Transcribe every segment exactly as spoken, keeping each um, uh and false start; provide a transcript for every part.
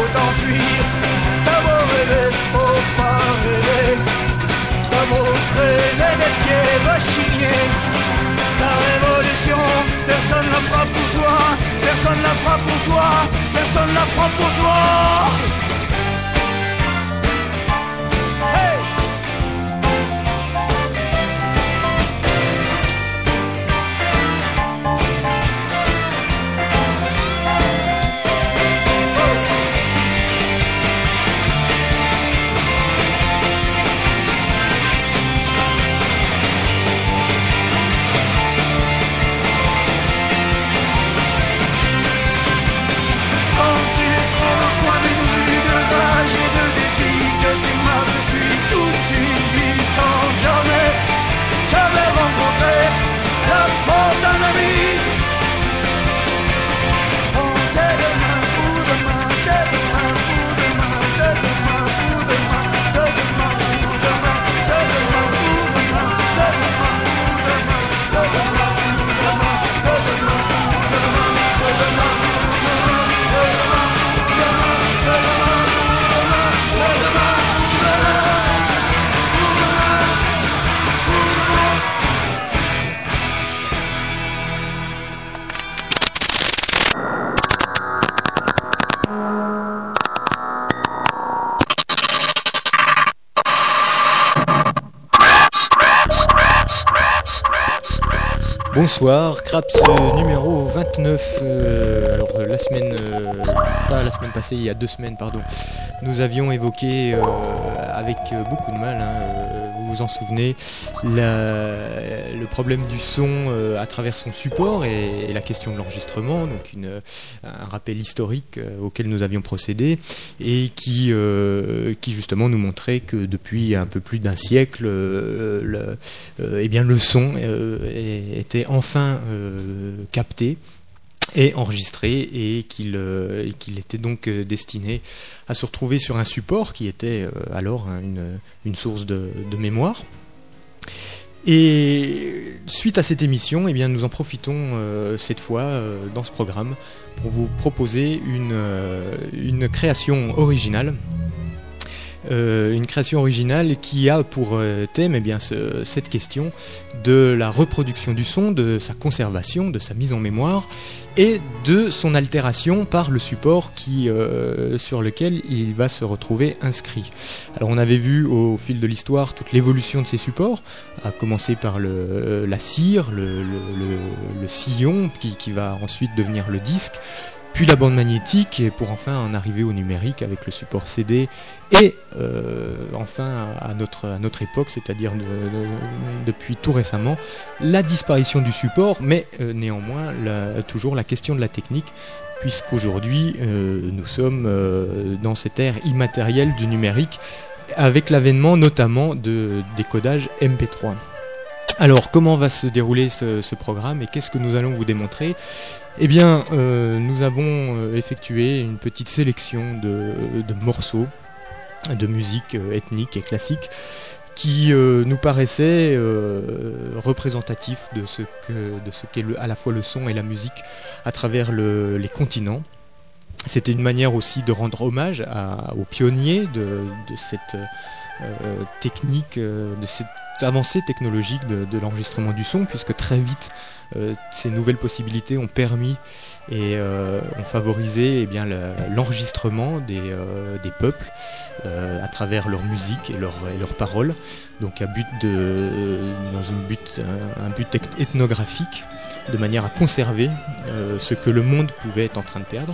t'enfuir. T'as beau rêver, faut pas rêver. T'as beau traîner des pieds rechignés. Ta révolution, personne la fera pour toi. Personne la fera pour toi. Personne la fera pour toi. Bonsoir, Craps euh, numéro vingt-neuf. Euh, alors la semaine, euh, pas la semaine passée, il y a deux semaines, pardon, nous avions évoqué euh, avec beaucoup de mal, hein, euh, vous vous en souvenez, la, le problème du son euh, à travers son support et, et la question de l'enregistrement, donc une, un rappel historique euh, auquel nous avions procédé et qui, euh, qui justement nous montrait que depuis un peu plus d'un siècle, euh, le, euh, eh bien, le son euh, était enfin euh, capté et enregistré et qu'il, euh, et qu'il était donc euh, destiné à se retrouver sur un support qui était euh, alors hein, une, une source de, de mémoire. Et suite à cette émission, eh bien, nous en profitons euh, cette fois euh, dans ce programme pour vous proposer une, euh, une création originale. Euh, une création originale qui a pour euh, thème eh bien, ce, cette question de la reproduction du son, de sa conservation, de sa mise en mémoire et de son altération par le support qui, euh, sur lequel il va se retrouver inscrit. Alors on avait vu au fil de l'histoire toute l'évolution de ces supports, à commencer par le, la cire, le, le, le, le sillon qui, qui va ensuite devenir le disque, puis la bande magnétique, et pour enfin en arriver au numérique avec le support C D, et euh, enfin à notre, à notre époque, c'est-à-dire de, de, depuis tout récemment, la disparition du support, mais euh, néanmoins la, toujours la question de la technique, puisqu'aujourd'hui euh, nous sommes euh, dans cette ère immatérielle du numérique, avec l'avènement notamment de décodage M P trois. Alors, comment va se dérouler ce, ce programme et qu'est-ce que nous allons vous démontrer ? Eh bien, euh, nous avons euh, effectué une petite sélection de, de morceaux de musique euh, ethnique et classique qui euh, nous paraissaient euh, représentatifs de ce, que, de ce qu'est le, à la fois le son et la musique à travers le, les continents. C'était une manière aussi de rendre hommage à, aux pionniers de, de cette euh, technique, euh, de cette avancée technologique de, de l'enregistrement du son, puisque très vite euh, ces nouvelles possibilités ont permis et euh, ont favorisé eh bien, la, l'enregistrement des, euh, des peuples euh, à travers leur musique et leurs et leurs paroles, donc à but de, dans une but, un, un but ethnographique, de manière à conserver euh, ce que le monde pouvait être en train de perdre.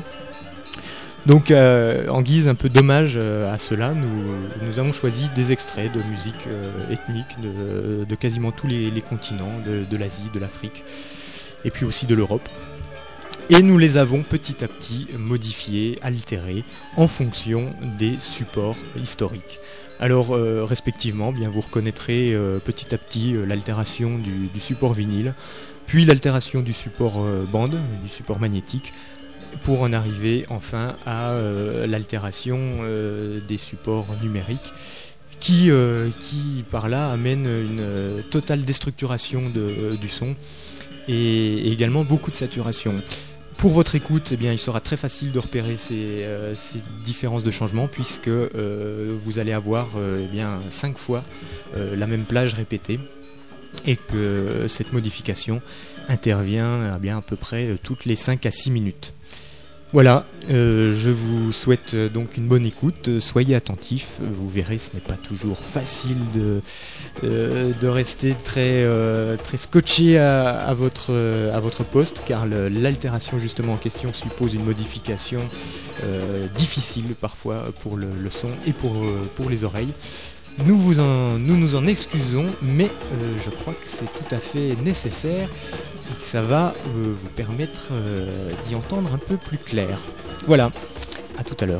Donc euh, en guise un peu d'hommage euh, à cela, nous, nous avons choisi des extraits de musique euh, ethnique de, de quasiment tous les, les continents, de, de l'Asie, de l'Afrique, et puis aussi de l'Europe. Et nous les avons petit à petit modifiés, altérés, en fonction des supports historiques. Alors euh, respectivement, bien, vous reconnaîtrez euh, petit à petit euh, l'altération du, du support vinyle, puis l'altération du support euh, bande, du support magnétique, pour en arriver enfin à euh, l'altération euh, des supports numériques qui, euh, qui par là amène une euh, totale déstructuration de, euh, du son et, et également beaucoup de saturation. Pour votre écoute, eh bien, il sera très facile de repérer ces, euh, ces différences de changement puisque euh, vous allez avoir euh, eh bien, cinq fois euh, la même plage répétée et que cette modification intervient eh bien, à peu près toutes les cinq à six minutes. Voilà, euh, je vous souhaite donc une bonne écoute, soyez attentifs, vous verrez ce n'est pas toujours facile de, euh, de rester très, euh, très scotché à, à, votre, à votre poste car le, l'altération justement en question suppose une modification euh, difficile parfois pour le, le son et pour, euh, pour les oreilles. Nous, vous en, nous nous en excusons, mais euh, je crois que c'est tout à fait nécessaire et que ça va euh, vous permettre euh, d'y entendre un peu plus clair. Voilà, à tout à l'heure.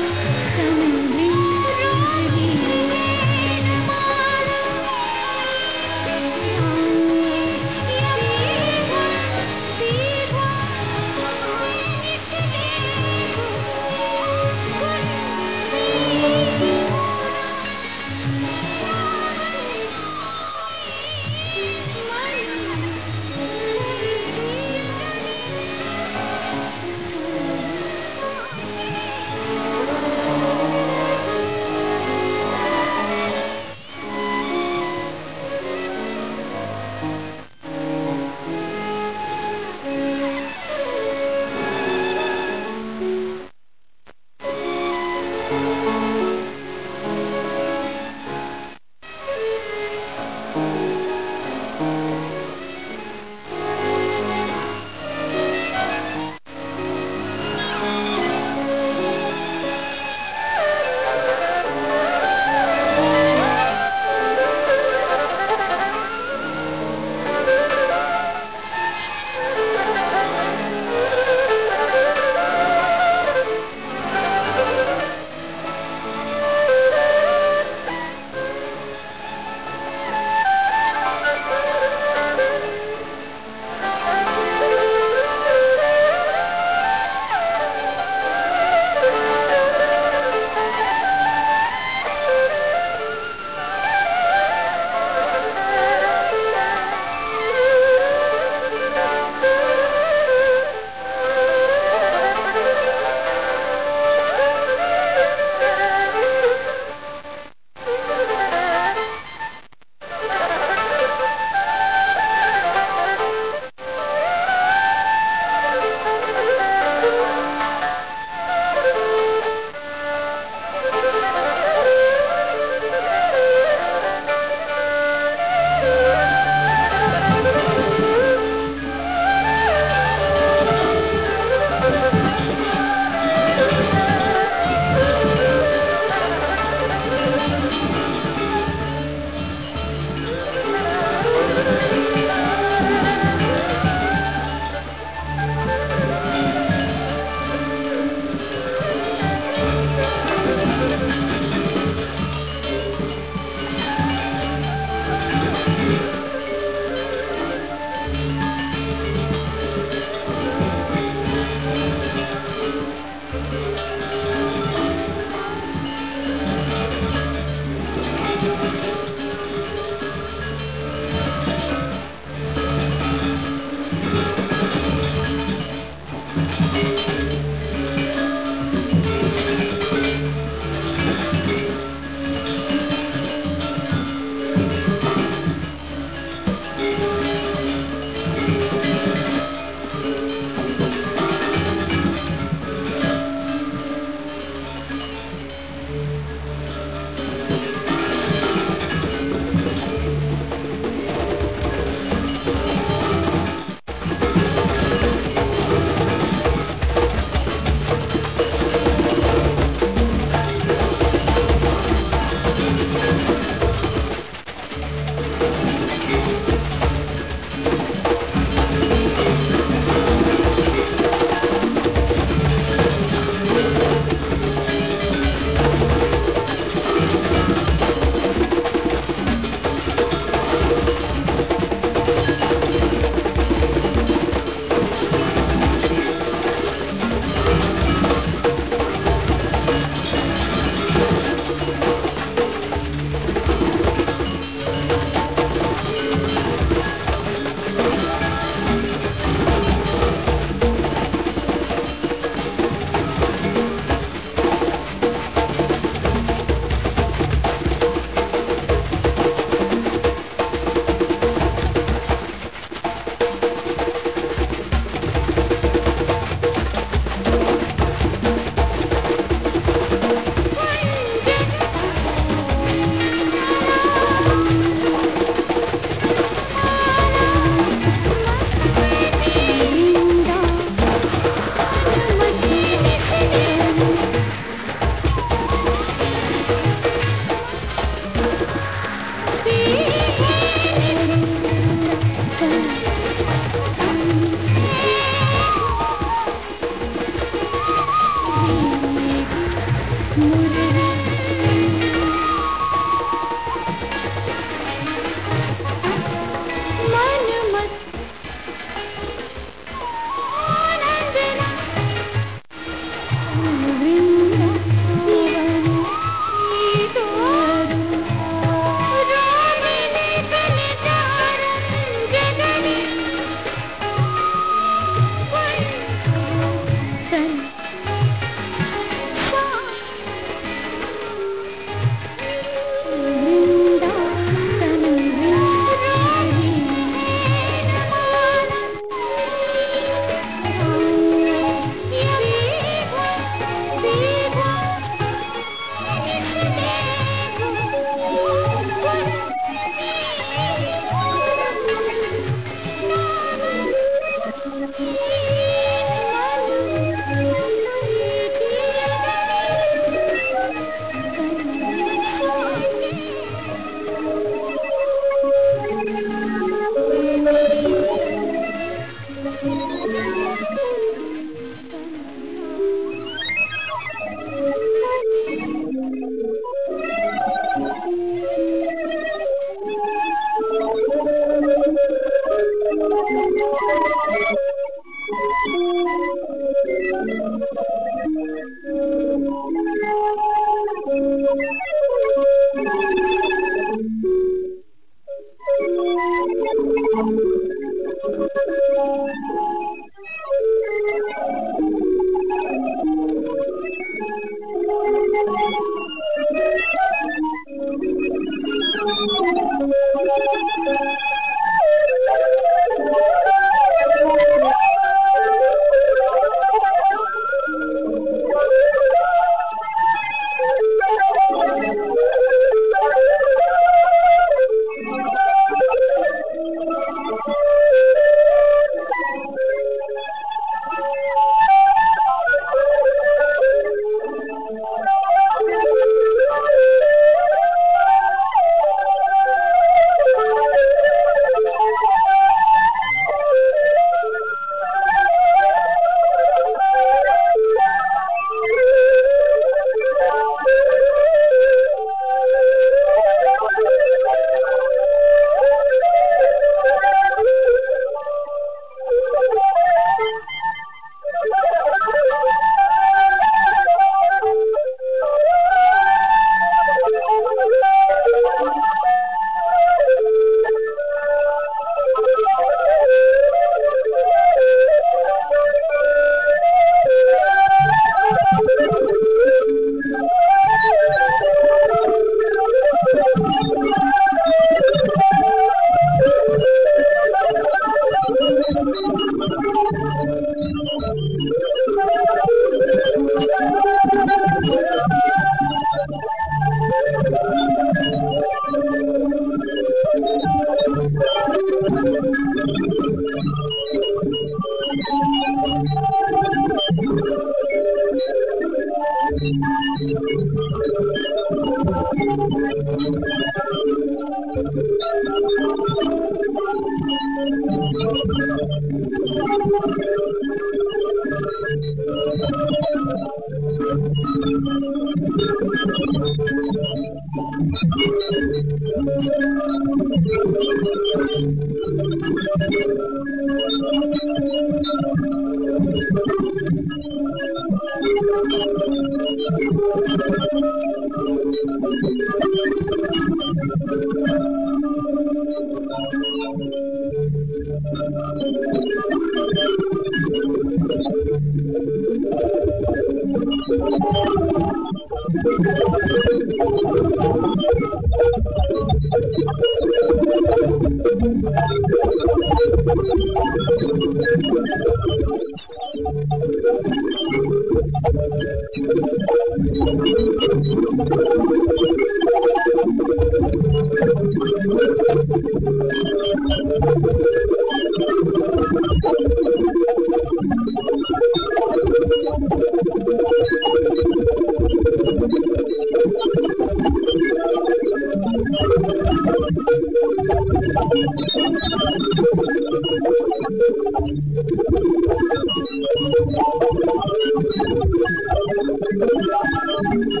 Thank you.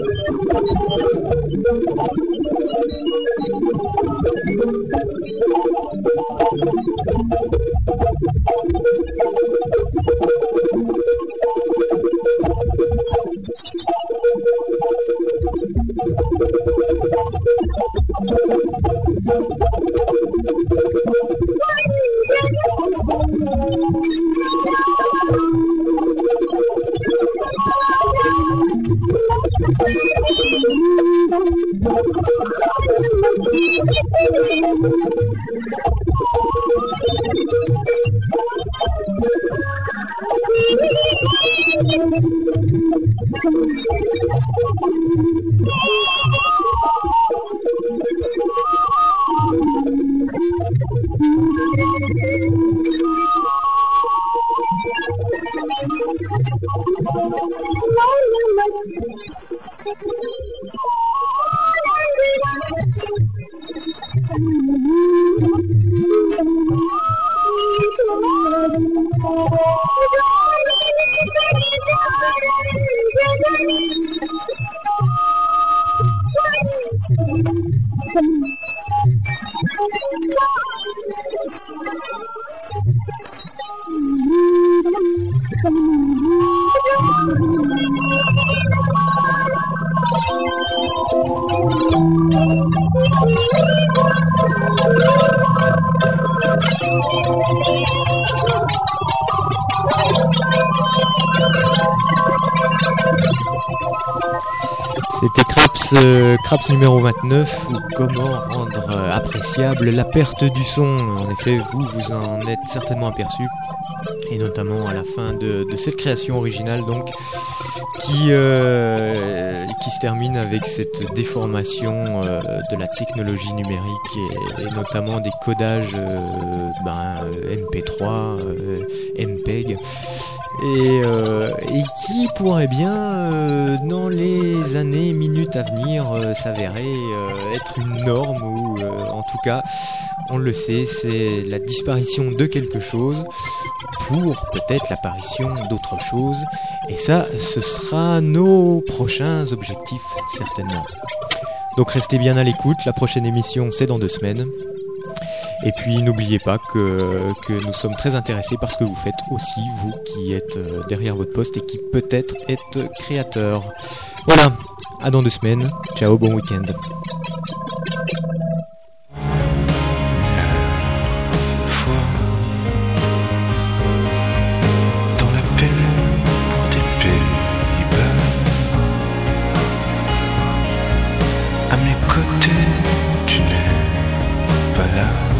C'était Craps, euh, Craps numéro vingt-neuf, ou comment rendre euh, appréciable la perte du son. En effet, vous vous en êtes certainement aperçu, et notamment à la fin de, de cette création originale, donc qui, euh, qui se termine avec cette déformation euh, de la technologie numérique et, et notamment des codages euh, ben, M P trois, euh, M P E G. Et, euh, et qui pourrait bien, euh, dans les années, minutes à venir, euh, s'avérer euh, être une norme, ou euh, en tout cas, on le sait, c'est la disparition de quelque chose pour peut-être l'apparition d'autre chose. Et ça, ce sera nos prochains objectifs, certainement. Donc restez bien à l'écoute, la prochaine émission, c'est dans deux semaines. Et puis n'oubliez pas que, que nous sommes très intéressés par ce que vous faites aussi, vous qui êtes derrière votre poste et qui peut-être êtes créateur. Voilà, à dans deux semaines. Ciao, bon week-end. Dans la pénombre des Pays-Bas, à mes côtés, tu n'es pas là.